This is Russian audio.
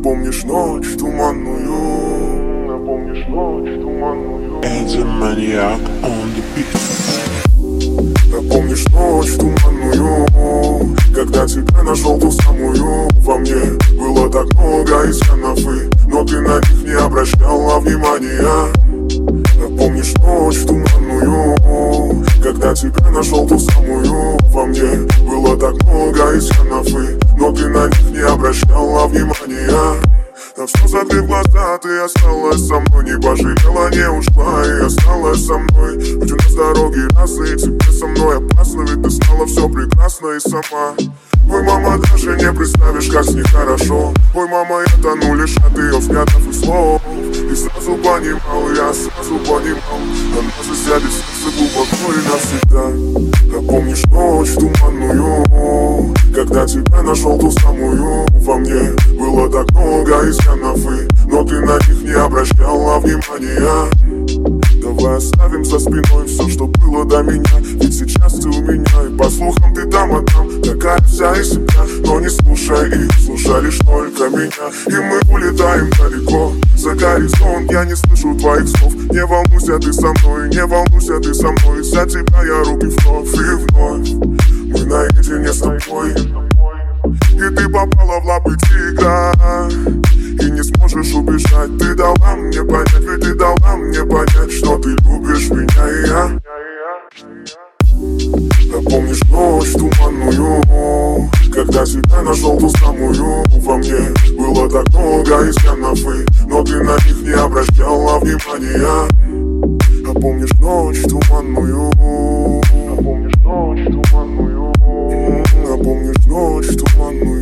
Напомнишь ночь туманную, напомнишь ночь туманную. And the maniac on the beat. Напомнишь ночь туманную, когда тебя нашел ту самую. Во мне было так много изъянов, но ты на них не обращала внимания. Напомнишь ночь туманную, когда тебя нашел ту самую. Во мне было так много изъянов, но ты на них не обращала внимания. На все закрыв глаза, ты осталась со мной, не пожалела, не ушла и осталась со мной. Ведь у нас дороги разные, тебе со мной опасно, ведь ты знала все прекрасно и сама. Ой, мама, даже не представишь, как с ней хорошо. Ой, мама, я тону лишь от ее взглядов и слов. И сразу понимал, я сразу понимал, она засядет в сердце глубоко и навсегда. Напомнишь ночь туманную, когда тебя нашел ту самую. Во мне было так много изъянов, но ты на них не обращала внимания. Давай оставим за спиной все, что было до меня, ведь сейчас ты у меня, и по слухам ты там, а там такая вся из себя. Но не слушай их, слушай лишь только меня, и мы улетаем далеко за горизонт. Я не слышу твоих слов, не волнуйся ты со мной, не волнуйся ты со мной. За тебя я руки вновь и вновь, мы наедине с тобой. И ты попала в лапы тигра, и не сможешь убежать. Ты дала мне понять, ведь ты дала мне понять, что ты любишь меня и я. Напомнишь ночь туманную, когда тебя нашел ту самую. Во мне было так много изъянов, но ты на них не обращала внимания. Напомнишь ночь туманную, напомнишь ночь туманную, напомнишь ночь туманную.